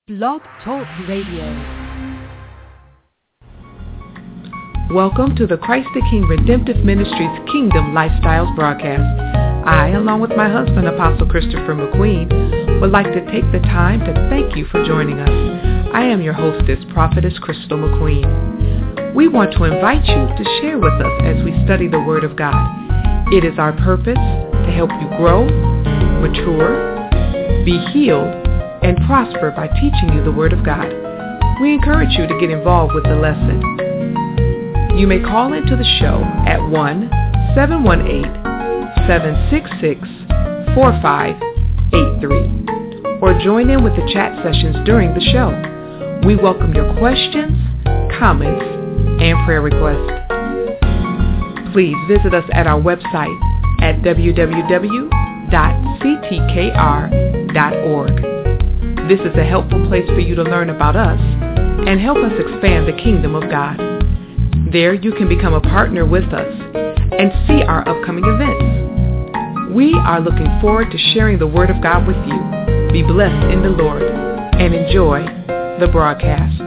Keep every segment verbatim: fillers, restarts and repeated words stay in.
Blog Talk Radio. Welcome to the Christ the King Redemptive Ministries Kingdom Lifestyles broadcast. I, along with my husband, Apostle Christopher McQueen, would like to take the time to thank you for joining us. I am your hostess, Prophetess Crystal McQueen. We want to invite you to share with us as we study the Word of God. It is our purpose to help you grow, mature, be healed, and prosper by teaching you the Word of God. We encourage you to get involved with the lesson. You may call into the show at one seven one eight, seven six six, four five eight three or join in with the chat sessions during the show. We welcome your questions, comments, and prayer requests. Please visit us at our website at w w w dot c t k r dot org. This is a helpful place for you to learn about us and help us expand the kingdom of God. There you can become a partner with us and see our upcoming events. We are looking forward to sharing the Word of God with you. Be blessed in the Lord and enjoy the broadcast.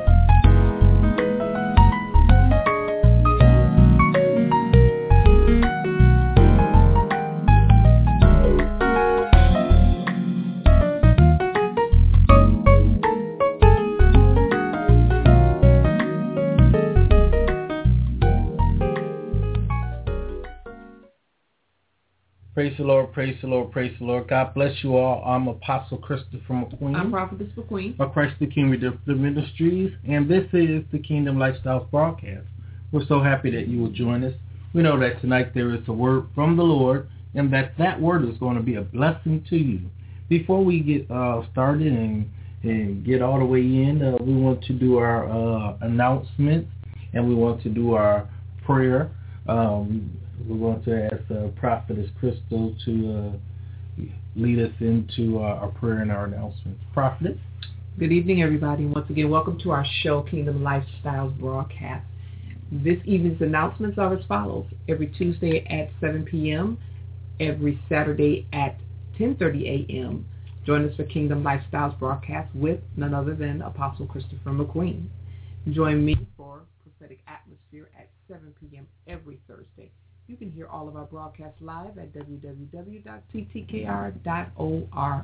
Praise the Lord, praise the Lord, praise the Lord. God bless you all. I'm Apostle Christopher McQueen. I'm Prophetess McQueen. Of Christ the King Redemptive Ministries, and this is the Kingdom Lifestyles broadcast. We're so happy that you will join us. We know that tonight there is a word from the Lord, and that that word is going to be a blessing to you. Before we get uh, started and, and get all the way in, uh, we want to do our uh, announcements, and we want to do our prayer. Um, We're going to ask uh, Prophetess Crystal to uh, lead us into uh, our prayer and our announcements. Prophetess? Good evening, everybody. Once again, welcome to our show, Kingdom Lifestyles broadcast. This evening's announcements are as follows. Every Tuesday at seven p.m., every Saturday at ten thirty a.m., join us for Kingdom Lifestyles broadcast with none other than Apostle Christopher McQueen. Join me for Prophetic Atmosphere at seven p.m. every Thursday. You can hear all of our broadcasts live at w w w dot c t k r dot org.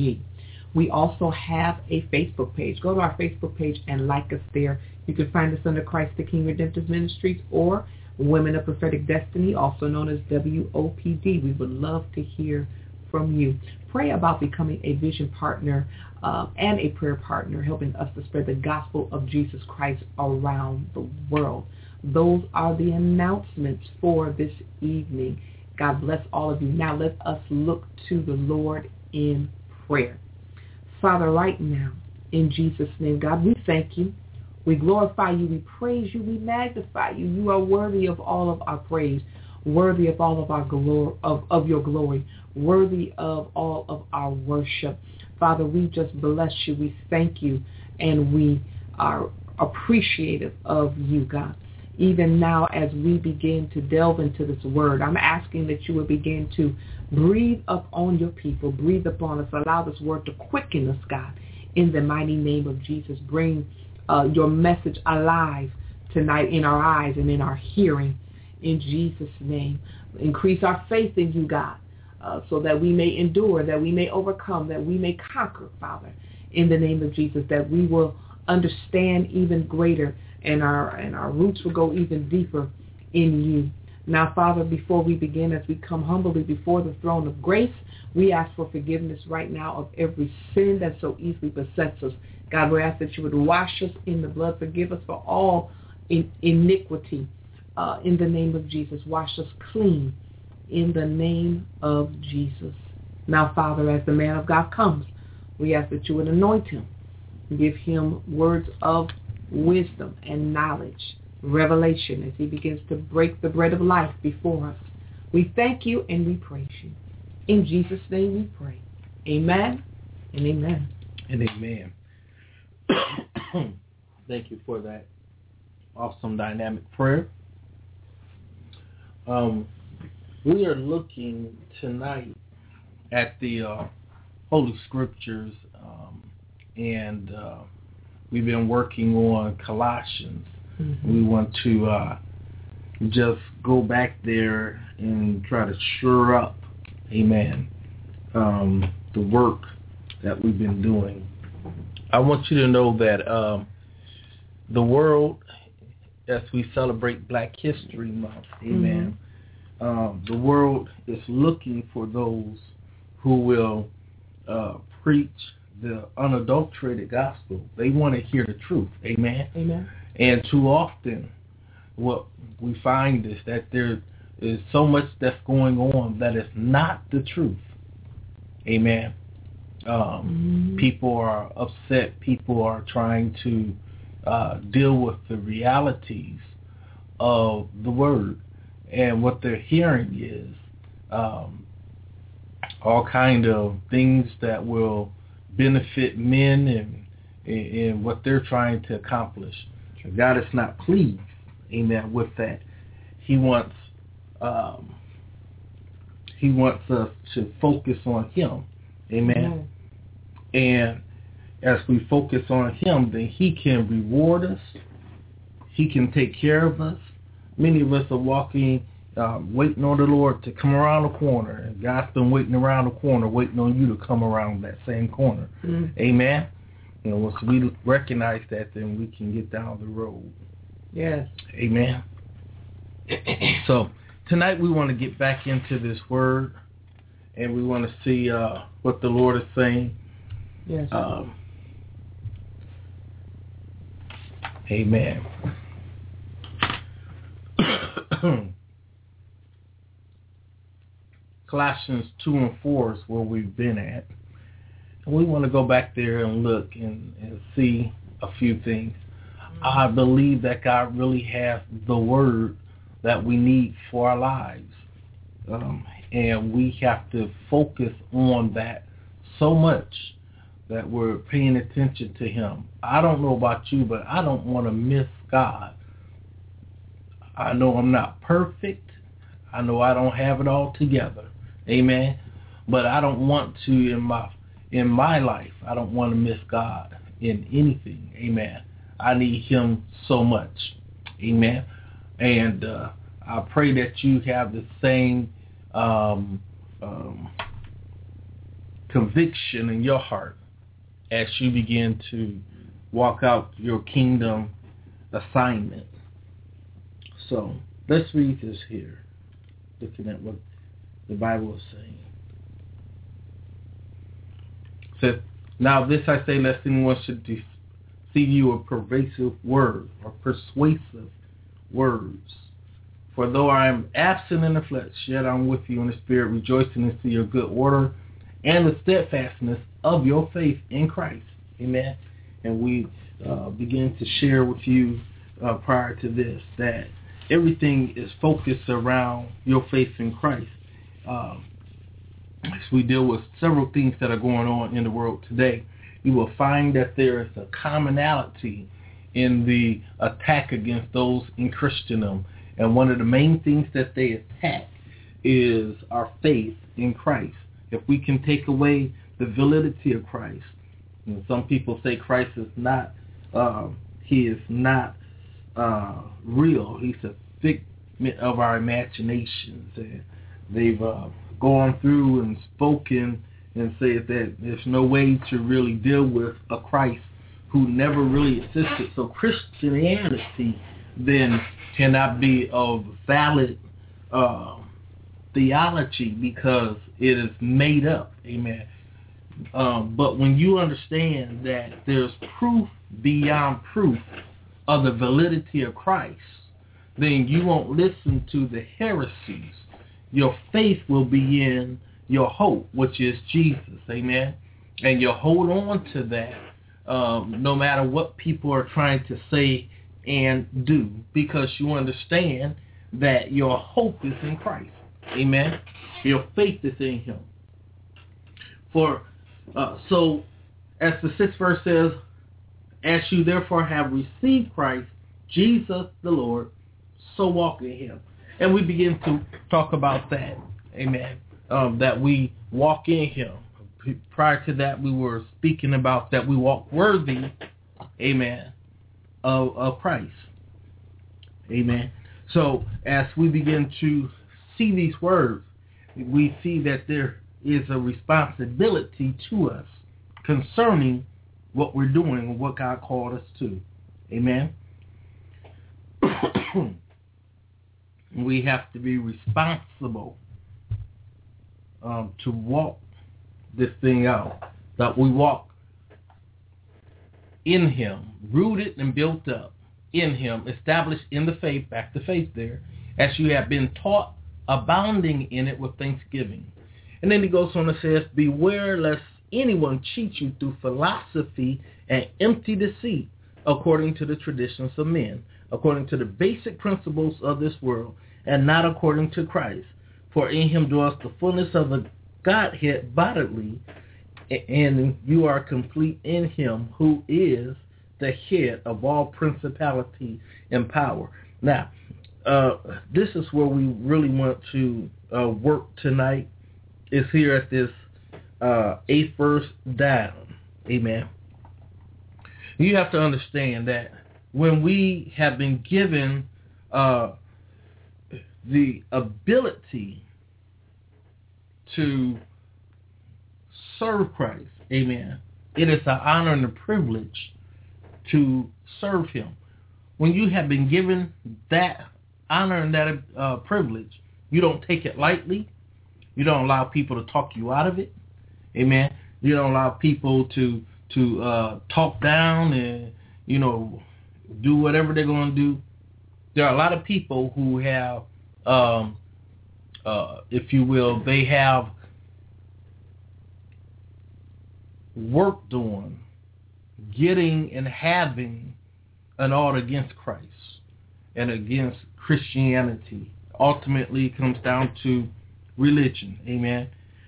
We also have a Facebook page. Go to our Facebook page and like us there. You can find us under Christ the King Redemptive Ministries or Women of Prophetic Destiny, also known as W O P D. We would love to hear from you. Pray about becoming a vision partner uh, and a prayer partner, helping us to spread the gospel of Jesus Christ around the world. Those are the announcements for this evening. God bless all of you. Now let us look to the Lord in prayer. Father, right now, in Jesus' name, God, we thank you. We glorify you. We praise you. We magnify you. You are worthy of all of our praise, worthy of all of our glory, of, of your glory, worthy of all of our worship. Father, we just bless you. We thank you, and we are appreciative of you, God. Even now, as we begin to delve into this word, I'm asking that you would begin to breathe up on your people, breathe upon us, allow this word to quicken us, God, in the mighty name of Jesus. Bring uh, your message alive tonight in our eyes and in our hearing, in Jesus' name. Increase our faith in you, God, uh, so that we may endure, that we may overcome, that we may conquer, Father, in the name of Jesus, that we will understand even greater, and our and our roots will go even deeper in you. Now, Father, before we begin, as we come humbly before the throne of grace, we ask for forgiveness right now of every sin that so easily besets us. God, we ask that you would wash us in the blood, forgive us for all in, iniquity. Uh, in the name of Jesus, wash us clean in the name of Jesus. Now, Father, as the man of God comes, we ask that you would anoint him, give him words of wisdom and knowledge, revelation, as he begins to break the bread of life before us. We thank you and we praise you. In Jesus' name we pray. Amen and amen. And amen. Thank you for that awesome dynamic prayer. Um, we are looking tonight at the uh, Holy Scriptures um, and uh, we've been working on Colossians. Mm-hmm. We want to uh, just go back there and try to sure up, amen, um, the work that we've been doing. I want you to know that um, the world, as we celebrate Black History Month, amen, mm-hmm. um, the world is looking for those who will uh, preach the unadulterated gospel. They want to hear the truth, amen. Amen. And too often, what we find is that there is so much that's going on that is not the truth, amen. Um, mm-hmm. People are upset. People are trying to uh, deal with the realities of the word, and what they're hearing is um, all kind of things that will benefit men and, and, and what they're trying to accomplish. God is not pleased, amen, with that. He wants um, He wants us to focus on Him. Amen. Mm-hmm. And as we focus on Him, then He can reward us. He can take care of us. Many of us are walking, uh, waiting on the Lord to come around the corner. And God's been waiting around the corner, waiting on you to come around that same corner. Mm-hmm. Amen. You know, once we recognize that, then we can get down the road. Yes. Amen. So tonight we want to get back into this word. And we want to see uh, what the Lord is saying. Yes. Um, amen. Colossians two and four is where we've been at. And we want to go back there and look and, and see a few things. Mm-hmm. I believe that God really has the word that we need for our lives. Um And we have to focus on that so much that we're paying attention to Him. I don't know about you, but I don't want to miss God. I know I'm not perfect. I know I don't have it all together. Amen. But I don't want to in my in my life. I don't want to miss God in anything. Amen. I need Him so much. Amen. And uh, I pray that you have the same Um, um, conviction in your heart as you begin to walk out your kingdom assignment. So let's read this here, looking at what the Bible is saying. It says, now this I say, lest anyone should deceive you with pervasive words or persuasive words. For though I am absent in the flesh, yet I am with you in the spirit, rejoicing to see your good order and the steadfastness of your faith in Christ. Amen. And we uh, begin to share with you uh, prior to this that everything is focused around your faith in Christ. Um, as we deal with several things that are going on in the world today, you will find that there is a commonality in the attack against those in Christendom. And one of the main things that they attack is our faith in Christ. If we can take away the validity of Christ, and some people say Christ is not, uh, he is not uh, real. He's a figment of our imaginations. And they've uh, gone through and spoken and said that there's no way to really deal with a Christ who never really existed. So Christianity then cannot be of valid uh, theology because it is made up. Amen. Um, but when you understand that there's proof beyond proof of the validity of Christ, then you won't listen to the heresies. Your faith will be in your hope, which is Jesus. Amen. And you hold on to that um, no matter what people are trying to say and do, because you understand that your hope is in Christ. Amen. Your faith is in Him. For uh, so, as the sixth verse says, as you therefore have received Christ, Jesus the Lord, so walk in Him. And we begin to talk about that. Amen. Um, that we walk in Him. prior to that, we were speaking about that we walk worthy, amen, of, of Christ. Amen. So as we begin to see these words, we see that there is a responsibility to us concerning what we're doing and what God called us to. Amen. We have to be responsible um, to walk this thing out, that we walk in Him, rooted and built up in Him, established in the faith, back to faith there, as you have been taught, abounding in it with thanksgiving. And then he goes on and says, beware lest anyone cheat you through philosophy and empty deceit, according to the traditions of men, according to the basic principles of this world, and not according to Christ. For in Him dwells the fullness of the Godhead bodily, and you are complete in Him who is the head of all principality and power. Now, uh, this is where we really want to uh, work tonight, is here at this uh, eighth verse down. Amen. You have to understand that when we have been given uh, the ability to serve Christ, amen, it is an honor and a privilege to serve Him. When you have been given that honor and that uh, privilege, you don't take it lightly. You don't allow people to talk you out of it. Amen. You don't allow people to to uh, talk down and, you know, do whatever they're going to do. There are a lot of people who have, um, uh, if you will, they have worked on getting and having an ought against Christ and against Christianity. Ultimately, it comes down to religion. Amen.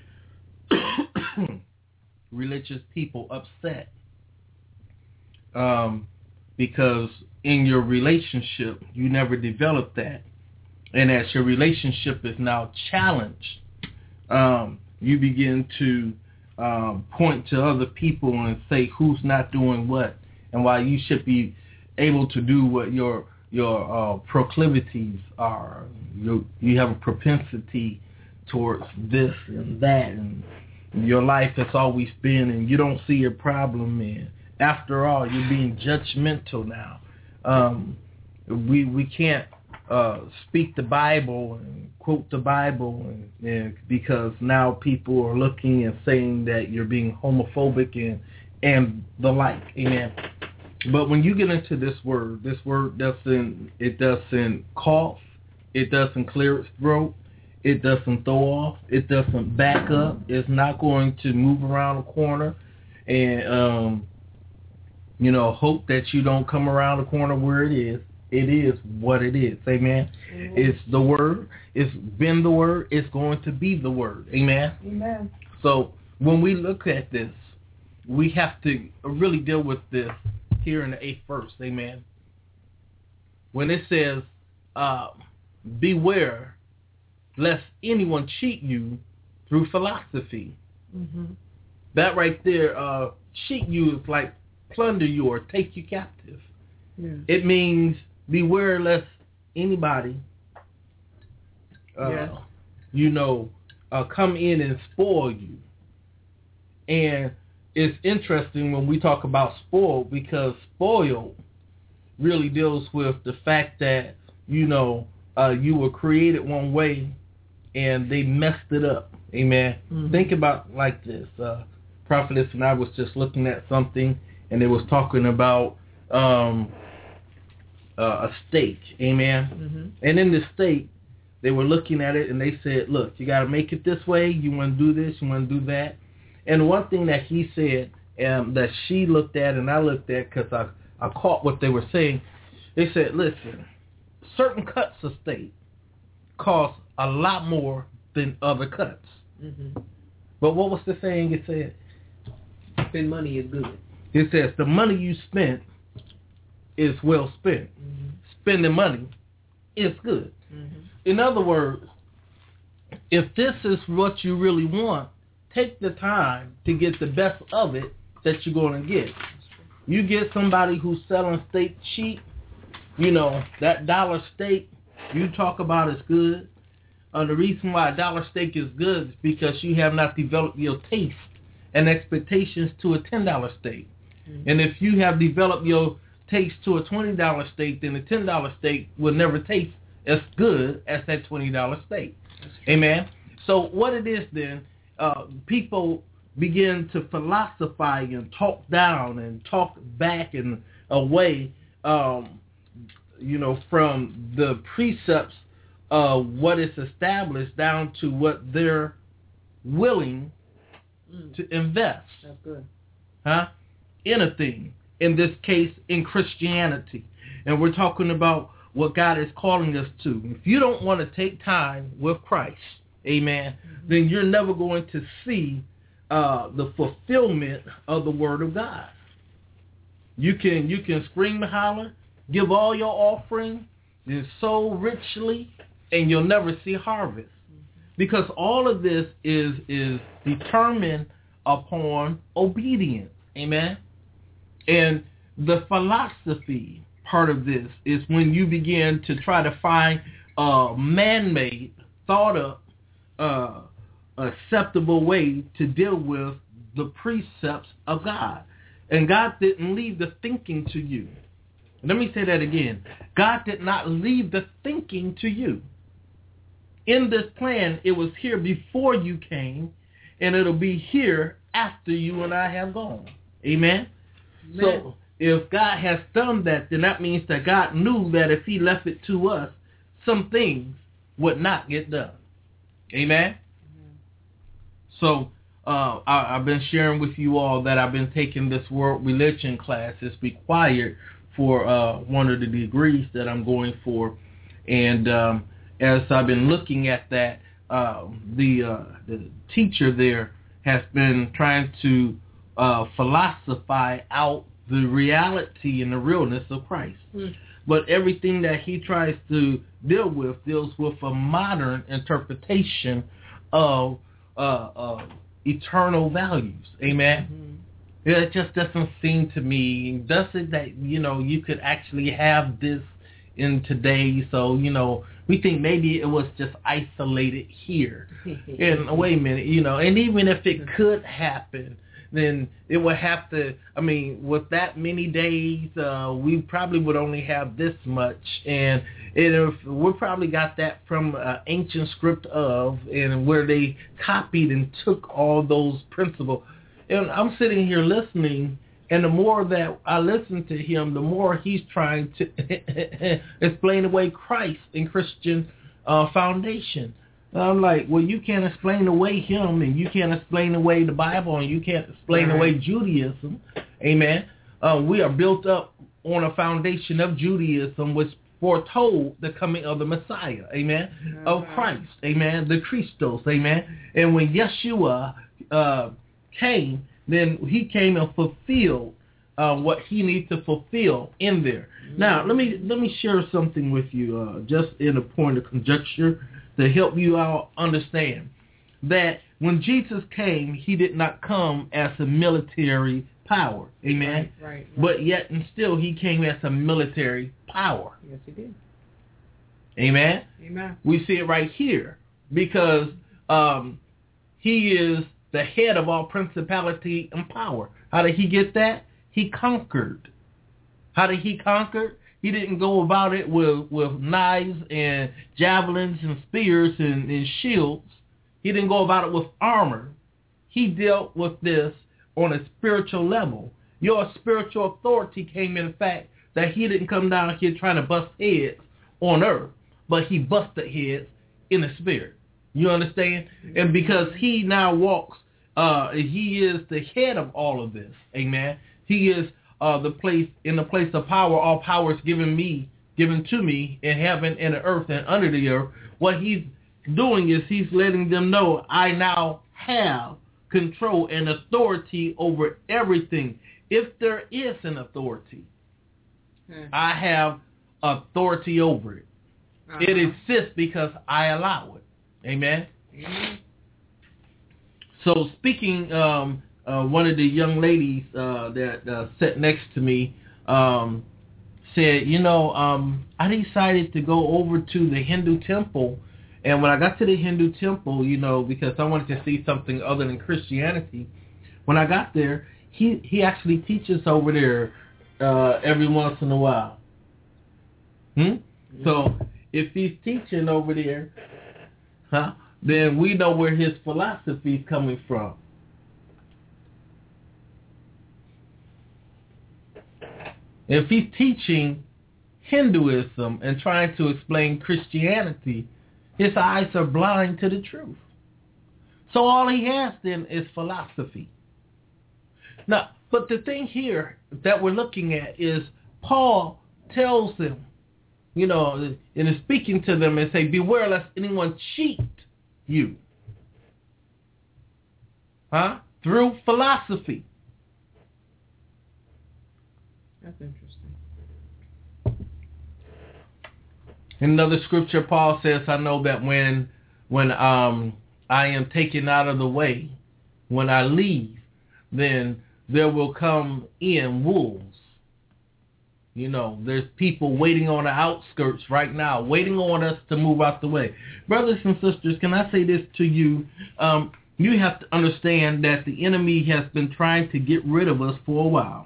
Religious people upset um, because in your relationship, you never developed that. And as your relationship is now challenged, um, you begin to um, point to other people and say who's not doing what and why you should be able to do what your your uh, proclivities are. You, you have a propensity towards this and that, and your life has always been, and you don't see a problem in. After all, you're being judgmental now. Um, we we can't uh, speak the Bible and quote the Bible and, and because now people are looking and saying that you're being homophobic and and the like. Amen. But when you get into this word, this word doesn't it doesn't cough, it doesn't clear its throat. It doesn't throw off. It doesn't back up. It's not going to move around the corner and, um, you know, hope that you don't come around the corner where it is. It is what it is. Amen. Mm-hmm. It's the word. It's been the word. It's going to be the word. Amen. Amen. So when we look at this, we have to really deal with this here in the eighth verse. Amen. When it says, uh, beware lest anyone cheat you through philosophy. Mm-hmm. That right there, uh, cheat you is like plunder you or take you captive. Yeah. It means beware lest anybody, uh, yes. you know, uh, come in and spoil you. And it's interesting when we talk about spoil, because spoil really deals with the fact that, you know, uh, you were created one way and they messed it up. Amen. Mm-hmm. Think about like this. Uh, Prophetess and I was just looking at something, and they was talking about um, uh, a steak. Amen. Mm-hmm. And in the steak, they were looking at it, and they said, look, you got to make it this way. You want to do this. You want to do that. And one thing that he said um, that she looked at and I looked at, because I, I caught what they were saying, they said, listen, certain cuts of steak cost a lot more than other cuts. Mm-hmm. But what was the saying it said? Spend money is good. It says the money you spent is well spent. Mm-hmm. Spending money is good. Mm-hmm. In other words, if this is what you really want, take the time to get the best of it that you're going to get. You get somebody who's selling steak cheap, you know, that dollar steak you talk about is good. Uh, the reason why a dollar steak is good is because you have not developed your taste and expectations to a ten dollar steak. Mm-hmm. And if you have developed your taste to a twenty dollar steak, then the ten dollar steak will never taste as good as that twenty dollar steak. Amen? So what it is then, uh, people begin to philosophize and talk down and talk back and away, um, you know, from the precepts of what is established down to what they're willing mm. to invest. That's good. Huh? In a thing. In this case, in Christianity. And we're talking about what God is calling us to. If you don't want to take time with Christ, amen, mm-hmm. then you're never going to see uh, the fulfillment of the Word of God. You can you can scream and holler, give all your offering, and sow richly, and you'll never see harvest. Because all of this is is determined upon obedience. Amen? And the philosophy part of this is when you begin to try to find a man-made, thought-up, uh, acceptable way to deal with the precepts of God. And God didn't leave the thinking to you. Let me say that again. God did not leave the thinking to you. In this plan, it was here before you came, and it'll be here after you and I have gone. Amen? Amen. So if God has done that, then that means that God knew that if he left it to us, some things would not get done. Amen? Mm-hmm. So uh, I, I've been sharing with you all that I've been taking this world religion class. It's required for uh, one of the degrees that I'm going for. And um, as I've been looking at that, uh, the, uh, the teacher there has been trying to uh, philosophize out the reality and the realness of Christ. Mm. But everything that he tries to deal with deals with a modern interpretation of uh, uh, eternal values. Amen? Mm-hmm. It just doesn't seem to me, does it, that, you know, you could actually have this in today. So, you know, we think maybe it was just isolated here. And wait a minute, you know, and even if it could happen, then it would have to, I mean, with that many days, uh, we probably would only have this much. And if we probably got that from uh, ancient script of, and where they copied and took all those principles. And I'm sitting here listening, and the more that I listen to him, the more he's trying to explain away Christ and Christian uh, foundation. I'm like, well, you can't explain away him, and you can't explain away the Bible, and you can't explain right. away Judaism. Amen. Uh, we are built up on a foundation of Judaism, which foretold the coming of the Messiah. Amen. Mm-hmm. Of Christ. Amen. The Christos. Amen. And when Yeshua uh, came, then he came and fulfilled uh, what he needs to fulfill in there. Mm-hmm. Now, let me let me share something with you, uh, just in a point of conjecture, to help you all understand that when Jesus came, he did not come as a military power. Amen? Right, right, right. But yet and still he came as a military power. Yes, he did. Amen? Amen. We see it right here because um, he is the head of all principality and power. How did he get that? He conquered. How did he conquer? He didn't go about it with, with knives and javelins and spears and, and shields. He didn't go about it with armor. He dealt with this on a spiritual level. Your spiritual authority came in the fact that he didn't come down here trying to bust heads on earth, but he busted heads in the spirit. You understand? And because he now walks, uh, he is the head of all of this. Amen. He is Uh, the place in the place of power. All power is given me, given to me in heaven and the earth and under the earth. What he's doing is he's letting them know I now have control and authority over everything. If there is an authority, hmm. I have authority over it. Uh-huh. It exists because I allow it. Amen. Mm-hmm. So speaking, um, uh, one of the young ladies uh, that uh, sat next to me um, said, you know, um, I decided to go over to the Hindu temple. And when I got to the Hindu temple, you know, because I wanted to see something other than Christianity, when I got there, he, he actually teaches over there uh, every once in a while. Hmm? So if he's teaching over there, huh, then we know where his philosophy is coming from. If he's teaching Hinduism and trying to explain Christianity, his eyes are blind to the truth. So all he has then is philosophy. Now, but the thing here that we're looking at is Paul tells them, you know, and is speaking to them and say, beware lest anyone cheat you. Huh? Through philosophy. That's interesting. In another scripture, Paul says, I know that when when um I am taken out of the way, when I leave, then there will come in wolves. You know, there's people waiting on the outskirts right now, waiting on us to move out the way. Brothers and sisters, can I say this to you? Um, you have to understand that the enemy has been trying to get rid of us for a while.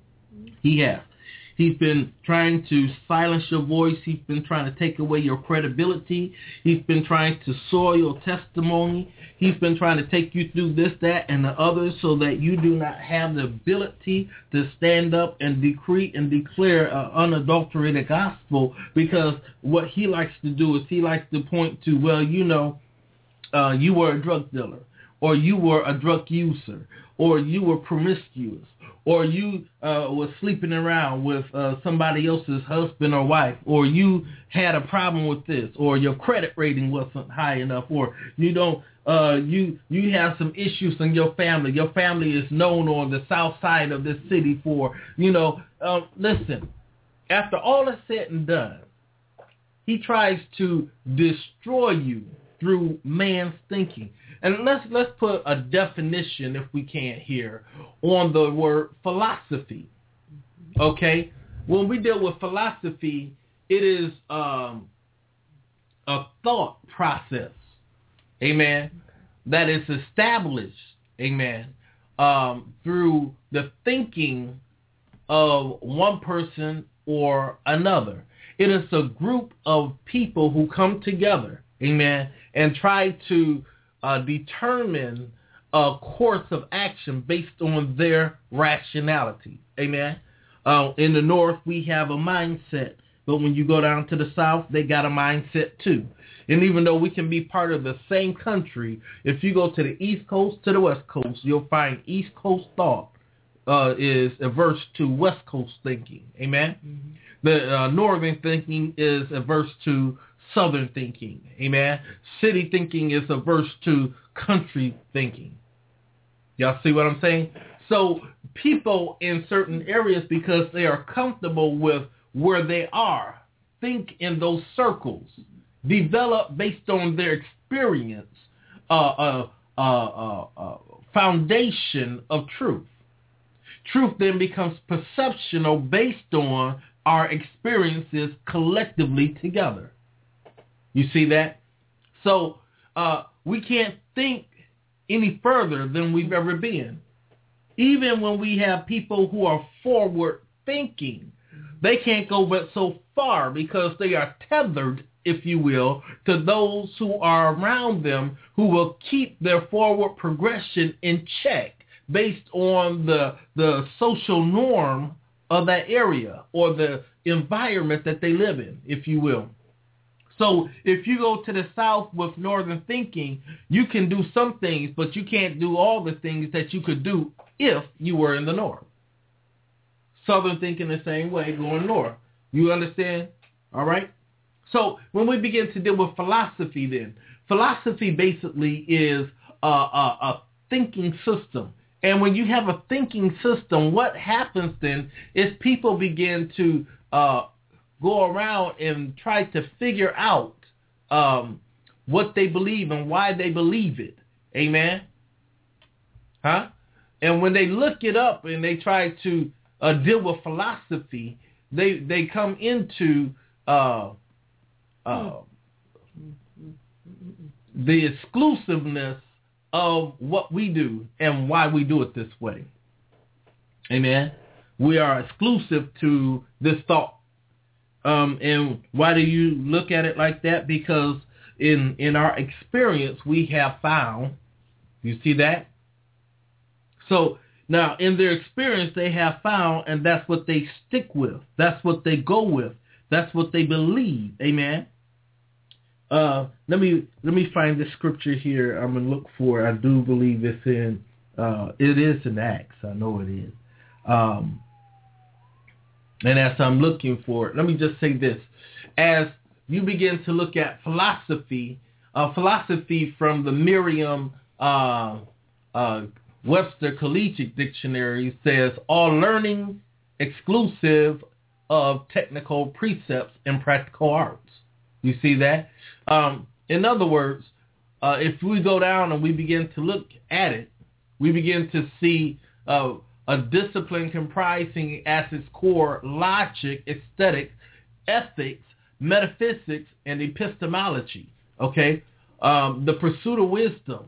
He has. He's been trying to silence your voice. He's been trying to take away your credibility. He's been trying to soil your testimony. He's been trying to take you through this, that, and the other so that you do not have the ability to stand up and decree and declare an unadulterated gospel, because what he likes to do is he likes to point to, well, you know, uh, you were a drug dealer, or you were a drug user, or you were promiscuous, or you uh, was sleeping around with uh, somebody else's husband or wife, or you had a problem with this, or your credit rating wasn't high enough, or you don't, uh, you you have some issues in your family. Your family is known on the south side of this city for, you know, uh, listen, after all is said and done, he tries to destroy you through man's thinking. And let's let's put a definition, if we can here, on the word philosophy. Okay? When we deal with philosophy, it is um, a thought process, amen, that is established, amen, um, through the thinking of one person or another. It is a group of people who come together, amen, and try to Uh, determine a course of action based on their rationality. Amen. Uh, in the north, we have a mindset, but when you go down to the south, they got a mindset too. And even though we can be part of the same country, if you go to the east coast to the west coast, you'll find east coast thought uh, is averse to west coast thinking. Amen. Mm-hmm. The uh, northern thinking is averse to southern thinking. Amen. City thinking is averse to country thinking. Y'all see what I'm saying? So people in certain areas, because they are comfortable with where they are, think in those circles, develop based on their experience uh, uh, uh, uh, uh, foundation of truth. Truth then becomes perceptional based on our experiences collectively together. You see that? So uh, we can't think any further than we've ever been. Even when we have people who are forward thinking, they can't go but so far because they are tethered, if you will, to those who are around them who will keep their forward progression in check based on the the social norm of that area or the environment that they live in, if you will. So if you go to the south with northern thinking, you can do some things, but you can't do all the things that you could do if you were in the north. Southern thinking the same way, going north. You understand? All right? So when we begin to deal with philosophy then, philosophy basically is a, a, a thinking system. And when you have a thinking system, what happens then is people begin to uh, go around and try to figure out um, what they believe and why they believe it. Amen? Huh? And when they look it up and they try to uh, deal with philosophy, they they come into uh, uh, the exclusiveness of what we do and why we do it this way. Amen. We are exclusive to this thought. Um, and why do you look at it like that? Because in in our experience, we have found, you see that? So now in their experience, they have found, and that's what they stick with. That's what they go with. That's what they believe. Amen. Uh, let me let me find the scripture here. I'm gonna look for. I do believe it's in. Uh, it is in Acts. I know it is. Um, and as I'm looking for it, let me just say this: as you begin to look at philosophy, uh, philosophy from the Merriam uh, uh, Webster Collegiate Dictionary says all learning exclusive of technical precepts and practical arts. You see that? Um, in other words, uh, if we go down and we begin to look at it, we begin to see uh, a discipline comprising at its core logic, aesthetic, ethics, metaphysics, and epistemology. Okay? Um, the pursuit of wisdom.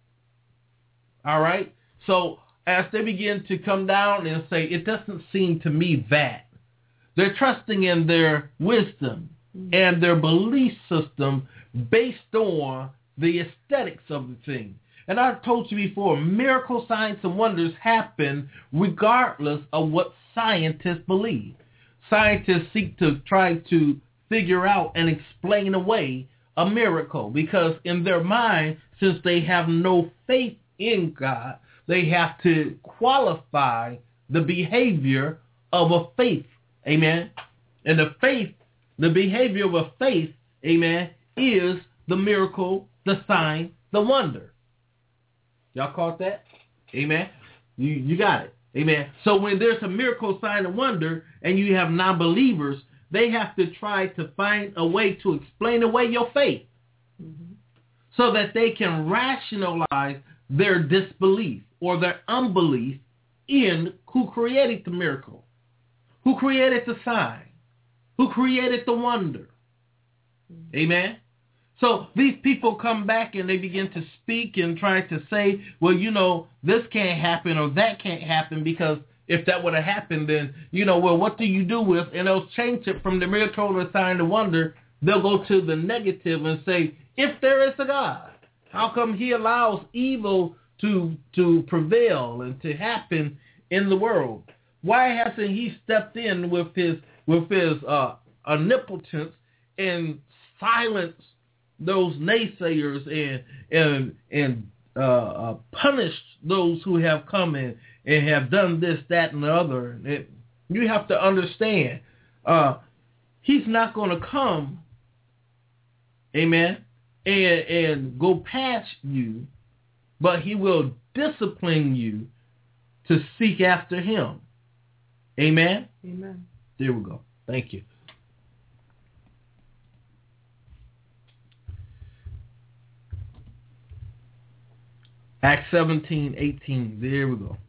All right? So as they begin to come down and say, it doesn't seem to me that, they're trusting in their wisdom and their belief system based on the aesthetics of the thing. And I've told you before, miracle signs and wonders happen regardless of what scientists believe. Scientists seek to try to figure out and explain away a miracle because in their mind, since they have no faith in God, they have to qualify the behavior of a faith. Amen. And the faith, the behavior of a faith, amen, is the miracle, the sign, the wonder. Y'all caught that? Amen. You you got it. Amen. So when there's a miracle, sign, and wonder, and you have non-believers, they have to try to find a way to explain away your faith mm-hmm. so that they can rationalize their disbelief or their unbelief in who created the miracle, who created the sign, who created the wonder. Mm-hmm. Amen. So these people come back and they begin to speak and try to say, well, you know, this can't happen or that can't happen because if that would have happened, then, you know, well, what do you do with? And they'll change it from the miracle to the sign to wonder. They'll go to the negative and say, if there is a God, how come he allows evil to to prevail and to happen in the world? Why hasn't he stepped in with his with his uh, omnipotence and silenced those naysayers and and and uh, uh, punished those who have come in and have done this, that, and the other? It, you have to understand, uh, he's not going to come, amen, and and go past you, but he will discipline you to seek after him. Amen? Amen. There we go. Thank you. Acts seventeen, eighteen. There we go.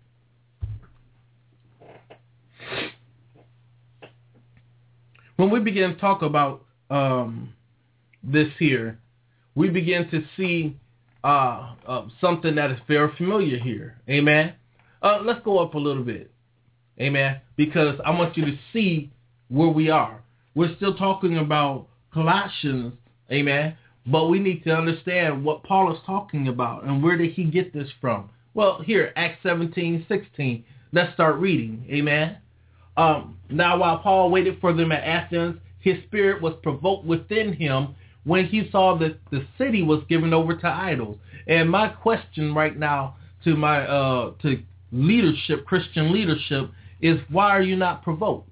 When we begin to talk about um, this here, we begin to see uh, uh, something that is very familiar here. Amen? Uh, let's go up a little bit. Amen? Because I want you to see where we are. We're still talking about Colossians. Amen? But we need to understand what Paul is talking about and where did he get this from. Well, here, Acts seventeen, sixteen. Let's start reading. Amen? Um, now, while Paul waited for them at Athens, his spirit was provoked within him when he saw that the city was given over to idols. And my question right now to my uh, to leadership, Christian leadership, is why are you not provoked?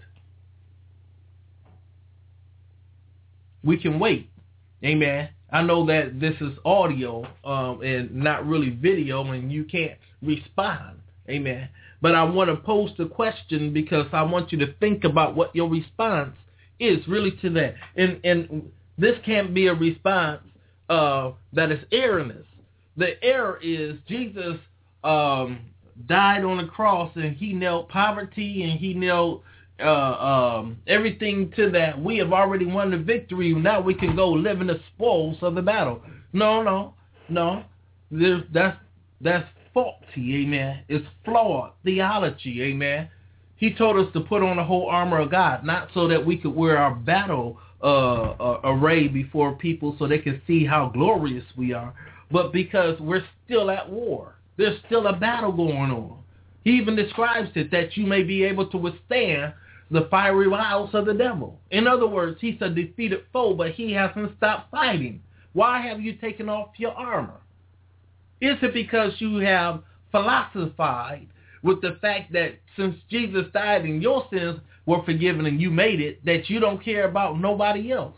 We can wait. Amen. I know that this is audio um, and not really video, and you can't respond. Amen. But I want to pose the question because I want you to think about what your response is really to that. And and this can't be a response uh, that is erroneous. The error is Jesus um, died on the cross and he nailed poverty and he nailed uh, um, everything to that, we have already won the victory. Now we can go live in the spoils of the battle. No, no, no. There's, that's that's faulty, amen. It's flawed theology, amen. He told us to put on the whole armor of God, not so that we could wear our battle uh, uh, array before people so they can see how glorious we are, but because we're still at war. There's still a battle going on. He even describes it that you may be able to withstand the fiery wiles of the devil. In other words, he's a defeated foe, but he hasn't stopped fighting. Why have you taken off your armor? Is it because you have philosophized with the fact that since Jesus died and your sins were forgiven and you made it, that you don't care about nobody else?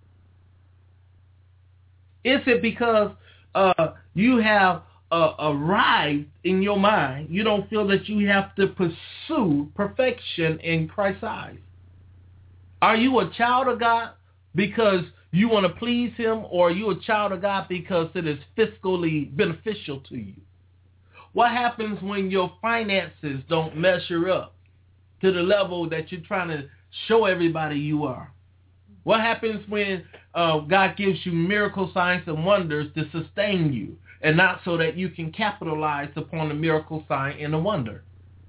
Is it because uh, you have uh, arrived in your mind, you don't feel that you have to pursue perfection in Christ's eyes? Are you a child of God because you want to please him, or are you a child of God because it is fiscally beneficial to you? What happens when your finances don't measure up to the level that you're trying to show everybody you are? What happens when uh, God gives you miracle signs and wonders to sustain you, and not so that you can capitalize upon the miracle sign and the wonder?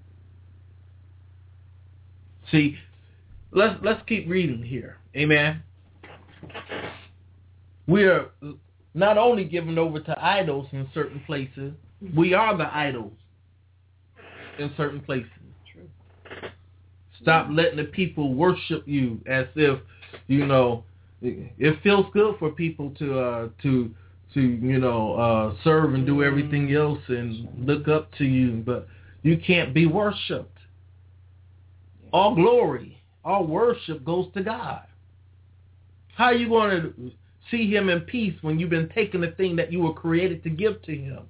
See, let's let's keep reading here. Amen. We are not only given over to idols in certain places, we are the idols in certain places. True. Stop letting the people worship you as if, you know, it, it feels good for people to uh, to to you know uh, serve and do everything else and look up to you, but you can't be worshipped. All glory, all worship goes to God. How are you going to see him in peace when you've been taking the thing that you were created to give to him?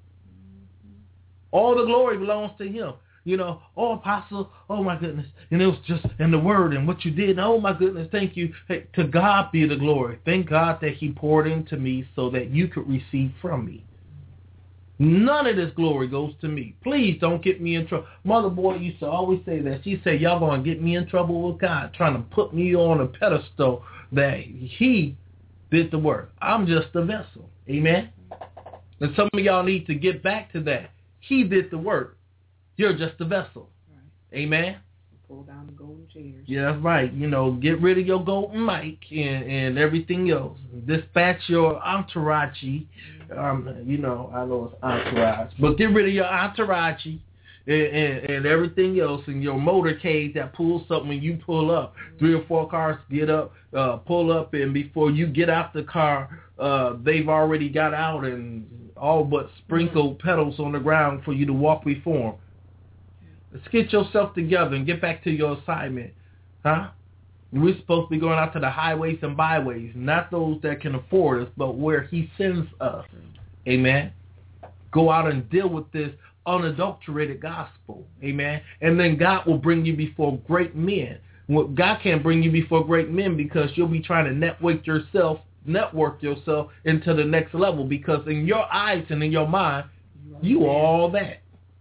All the glory belongs to him. You know, oh, apostle, oh, my goodness. And it was just in the word and what you did. Oh, my goodness, thank you. Hey, to God be the glory. Thank God that he poured into me so that you could receive from me. None of this glory goes to me. Please don't get me in trouble. Mother Boy used to always say that. She said, y'all going to get me in trouble with God, trying to put me on a pedestal that he did the work. I'm just a vessel. Amen? And some of y'all need to get back to that. He did the work. You're just a vessel. Right. Amen? Pull down the golden chairs. Yeah, that's right. You know, get rid of your golden mic and, and everything else. Dispatch your entourage. Um, you know, I know it's entourage. But get rid of your entourage and, and, and everything else, and your motorcade that pulls up when you pull up. Three or four cars get up, uh, pull up, and before you get out the car, uh, they've already got out and all but sprinkled petals on the ground for you to walk before them. Let's get yourself together and get back to your assignment. Huh? We're supposed to be going out to the highways and byways, not those that can afford us, but where he sends us. Amen? Go out and deal with this unadulterated gospel. Amen? And then God will bring you before great men. God can't bring you before great men because you'll be trying to network yourself, network yourself into the next level, because in your eyes and in your mind, you are all that.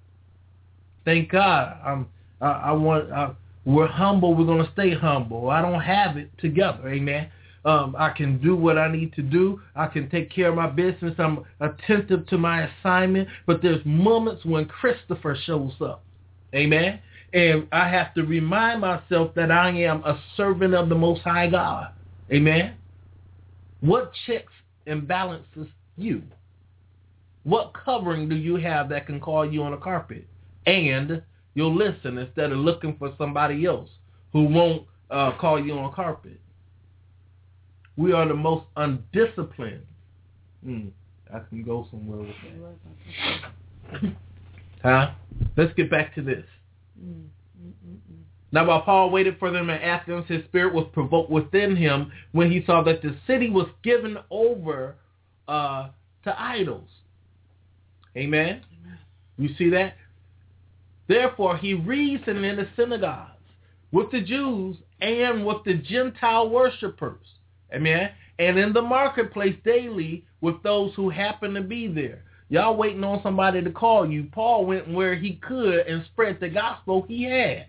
Thank God. I'm, I, I want. I, we're humble. We're going to stay humble. I don't have it together. Amen. Um, I can do what I need to do. I can take care of my business. I'm attentive to my assignment. But there's moments when Christopher shows up. Amen. And I have to remind myself that I am a servant of the Most High God. Amen. What checks and balances you? What covering do you have that can call you on a carpet? And you'll listen instead of looking for somebody else who won't uh, call you on a carpet. We are the most undisciplined. Mm, I can go somewhere with that. Huh? Let's get back to this. Mm, mm, mm, mm. Now, while Paul waited for them in Athens, his spirit was provoked within him when he saw that the city was given over uh, to idols. Amen? Amen. You see that? Therefore, he reasoned in the synagogues with the Jews and with the Gentile worshipers. Amen? And in the marketplace daily with those who happen to be there. Y'all waiting on somebody to call you. Paul went where he could and spread the gospel he had.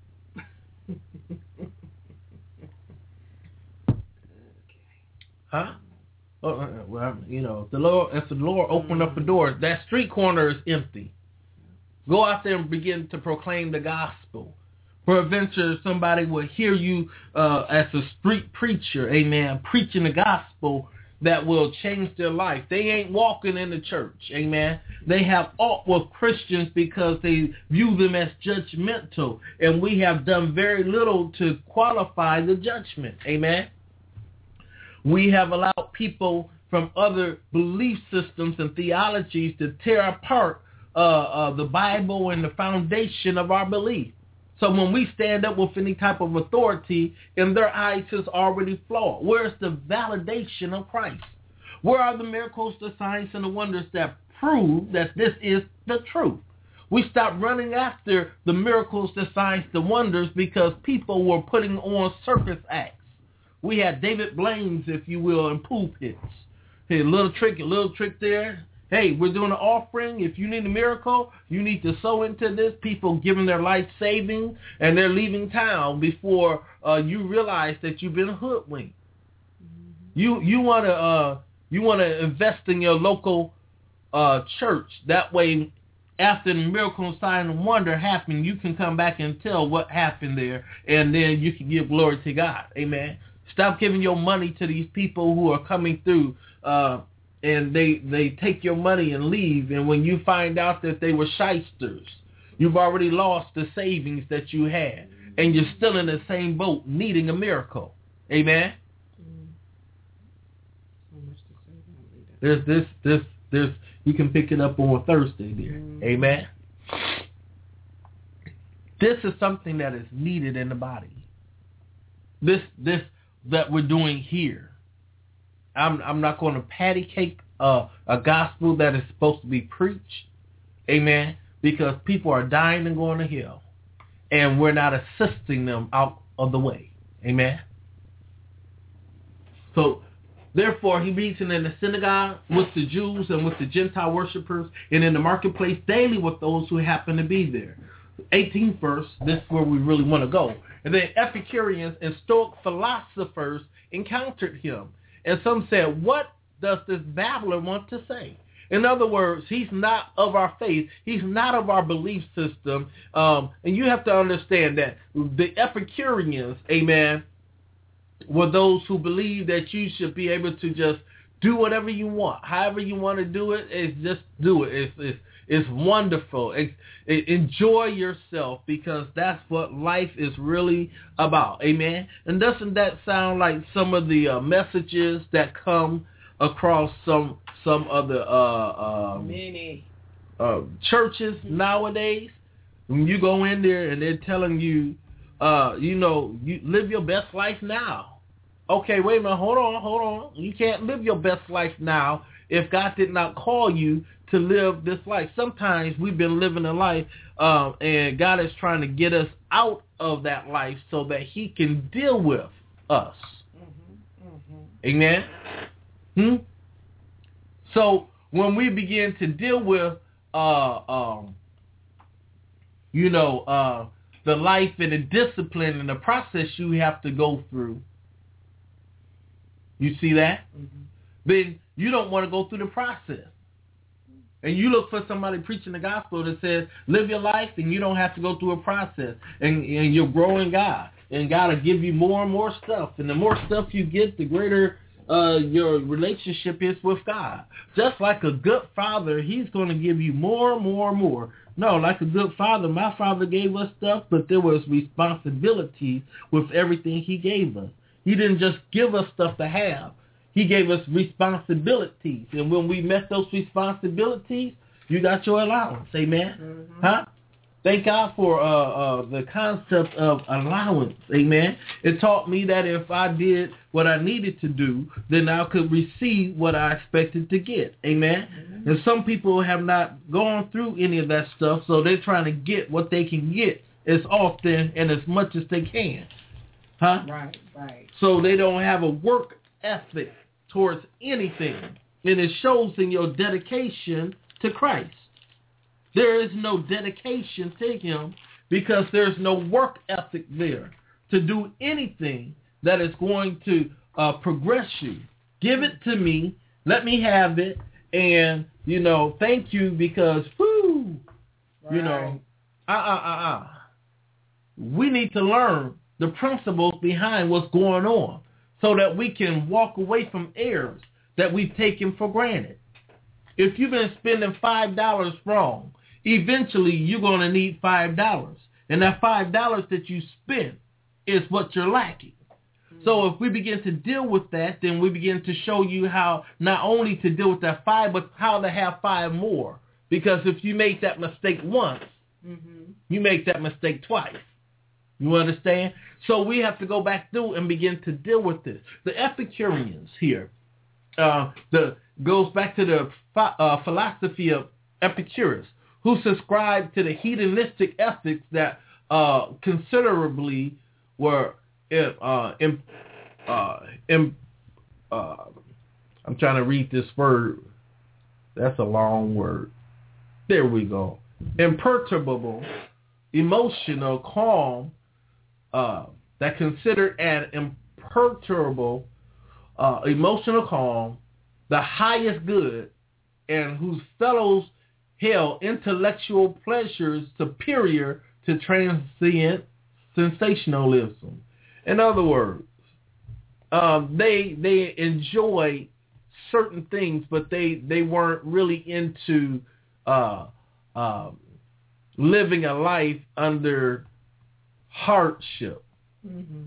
Huh? Uh, well, you know, the Lord, if the Lord opened up the doors, that street corner is empty. Go out there and begin to proclaim the gospel. Peradventure, somebody will hear you uh, as a street preacher, amen, preaching the gospel that will change their life. They ain't walking in the church, amen. They have aught with Christians because they view them as judgmental, and we have done very little to qualify the judgment, amen. We have allowed people from other belief systems and theologies to tear apart uh, uh, the Bible and the foundation of our belief. So when we stand up with any type of authority, in their eyes is already flawed. Where's the validation of Christ? Where are the miracles, the signs, and the wonders that prove that this is the truth? We stopped running after the miracles, the signs, the wonders because people were putting on circus acts. We had David Blaine's, if you will, in pulpits. Hey, a little trick, a little trick there. Hey, we're doing an offering. If you need a miracle, you need to sow into this. People giving their life savings, and they're leaving town before uh, you realize that you've been hoodwinked. Mm-hmm. You you want to uh, you want to invest in your local uh, church. That way, after the miracle, sign, and wonder happen, you can come back and tell what happened there, and then you can give glory to God. Amen. Stop giving your money to these people who are coming through, uh, and they they take your money and leave. And when you find out that they were shysters, you've already lost the savings that you had, and you're still in the same boat, needing a miracle. Amen. There's this this this. You can pick it up on Thursday there. Mm. Amen. This is something that is needed in the body. This this. that we're doing here. I'm I'm not going to patty cake uh, a gospel that is supposed to be preached. Amen. Because people are dying and going to hell. And we're not assisting them out of the way. Amen. So, therefore, he reasoned in the synagogue with the Jews and with the Gentile worshipers, and in the marketplace daily with those who happen to be there. eighteenth verse, this is where we really want to go. And then Epicureans and Stoic philosophers encountered him. And some said, what does this babbler want to say? In other words, he's not of our faith. He's not of our belief system. Um, and you have to understand that the Epicureans, amen, were those who believe that you should be able to just do whatever you want. However you want to do it, is just do it. It's, it's, it's wonderful. It, it, enjoy yourself, because that's what life is really about. Amen. And doesn't that sound like some of the uh, messages that come across some some of the uh, um, Many. uh, churches nowadays? When you go in there and they're telling you, uh, you know, you live your best life now. Okay, wait a minute, hold on, hold on. You can't live your best life now if God did not call you to live this life. Sometimes we've been living a life, um, and God is trying to get us out of that life so that he can deal with us. Mm-hmm, mm-hmm. Amen? Hmm? So when we begin to deal with, uh, um, you know, uh, the life and the discipline and the process you have to go through, you see that? Mm-hmm. Then you don't want to go through the process. And you look for somebody preaching the gospel that says, live your life and you don't have to go through a process. And, and you're growing God. And God will give you more and more stuff. And the more stuff you get, the greater uh, your relationship is with God. Just like a good father, he's going to give you more and more and more. No, like a good father, my father gave us stuff, but there was responsibilities with everything he gave us. He didn't just give us stuff to have. He gave us responsibilities. And when we met those responsibilities, you got your allowance. Amen? Mm-hmm. Huh? Thank God for uh, uh, the concept of allowance. Amen? It taught me that if I did what I needed to do, then I could receive what I expected to get. Amen? Mm-hmm. And some people have not gone through any of that stuff, so they're trying to get what they can get as often and as much as they can. Huh? Right, right. So they don't have a work ethic towards anything. And it shows in your dedication to Christ. There is no dedication to him because there's no work ethic there to do anything that is going to uh, progress you. Give it to me. Let me have it. And, you know, thank you because, whoo, right. you know, uh-uh-uh-uh. We need to learn the principles behind what's going on so that we can walk away from errors that we've taken for granted. If you've been spending five dollars wrong, eventually you're going to need five dollars. And that five dollars that you spent is what you're lacking. Mm-hmm. So if we begin to deal with that, then we begin to show you how not only to deal with that five, but how to have five more. Because if you make that mistake once, mm-hmm. you make that mistake twice. You understand? So we have to go back through and begin to deal with this. The Epicureans here, uh, the goes back to the uh, philosophy of Epicurus, who subscribed to the hedonistic ethics that uh, considerably were, uh, in, uh, in, uh, I'm trying to read this word. That's a long word. There we go. Imperturbable, emotional, calm, uh, that considered an imperturbable, uh, emotional calm, the highest good, and whose fellows held intellectual pleasures superior to transient sensationalism. In other words, um, they they enjoy certain things, but they, they weren't really into uh, uh, living a life under hardship. Mm-hmm.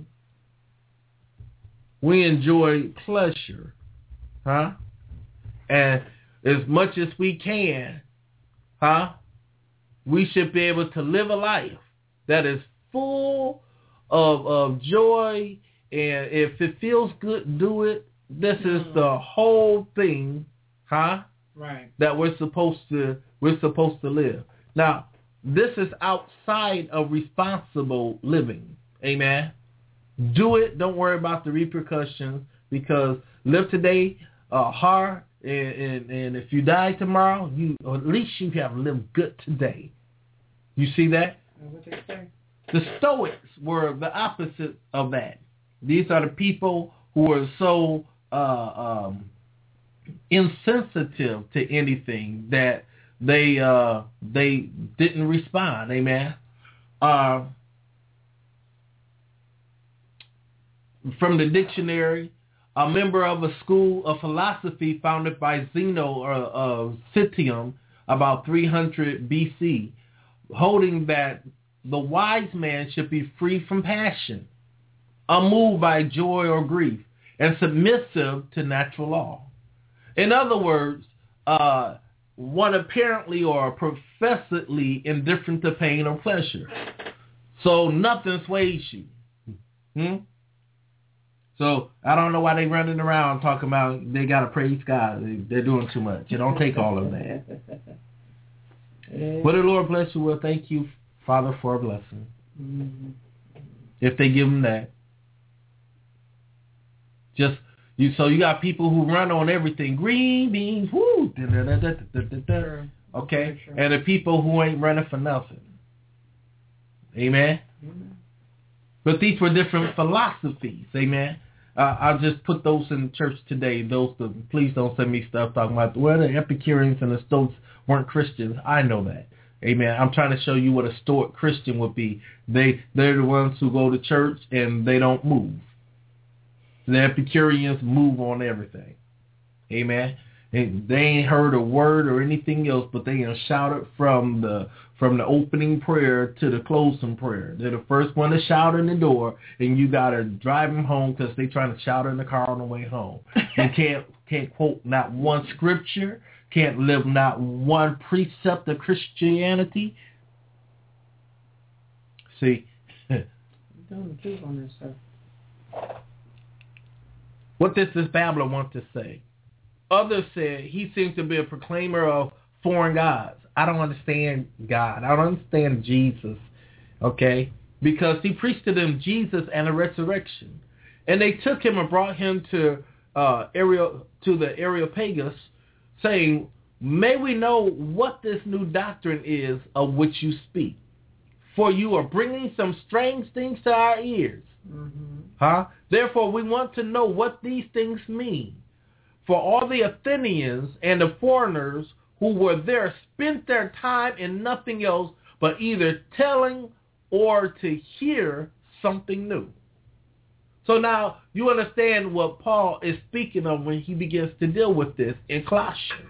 We enjoy pleasure, huh? And as much as we can, huh? We should be able to live a life that is full of of joy, and if it feels good, do it. This mm-hmm. is the whole thing, huh? Right. That we're supposed to we're supposed to live. Now, this is outside of responsible living. Amen. Do it. Don't worry about the repercussions, because live today uh, hard, and, and, and if you die tomorrow, you or at least you have lived good today. You see that? What they say? The Stoics were the opposite of that. These are the people who are so uh, um, insensitive to anything that they uh, they didn't respond. Amen. Uh, from the dictionary, a member of a school of philosophy founded by Zeno of Citium about three hundred B C, holding that the wise man should be free from passion, unmoved by joy or grief, and submissive to natural law. In other words, uh, one apparently or professedly indifferent to pain or pleasure. So nothing sways you. Hmm? So I don't know why they running around talking about they got to praise God. They're doing too much. You don't take all of that. But the Lord bless you. Well, thank you, Father, for a blessing. Mm-hmm. If they give them that. Just you. So you got people who run on everything. Green beans, woo. Da, da, da, da, da, da, da. Sure. Okay? Sure. And the people who ain't running for nothing. Amen? Mm-hmm. But these were different philosophies. Amen? Uh, I'll just put those in church today. Those, the, please don't send me stuff talking about, well, the Epicureans and the Stoics weren't Christians. I know that. Amen. I'm trying to show you what a Stoic Christian would be. They, they're the ones who go to church and they don't move. The Epicureans move on everything. Amen. And they ain't heard a word or anything else, but they you know, shouted from the from the opening prayer to the closing prayer. They're the first one to shout in the door, and you got to drive them home because they're trying to shout in the car on the way home. You can't can't quote not one scripture, can't live not one precept of Christianity. See? Don't keep on this stuff. What does this babbler want to say? Others said he seems to be a proclaimer of foreign gods. I don't understand God. I don't understand Jesus, okay? Because he preached to them Jesus and the resurrection. And they took him and brought him to uh, Areop- to the Areopagus, saying, may we know what this new doctrine is of which you speak. For you are bringing some strange things to our ears. Mm-hmm. Huh? Therefore, we want to know what these things mean. For all the Athenians and the foreigners who were there spent their time in nothing else but either telling or to hear something new. So now you understand what Paul is speaking of when he begins to deal with this in Colossians.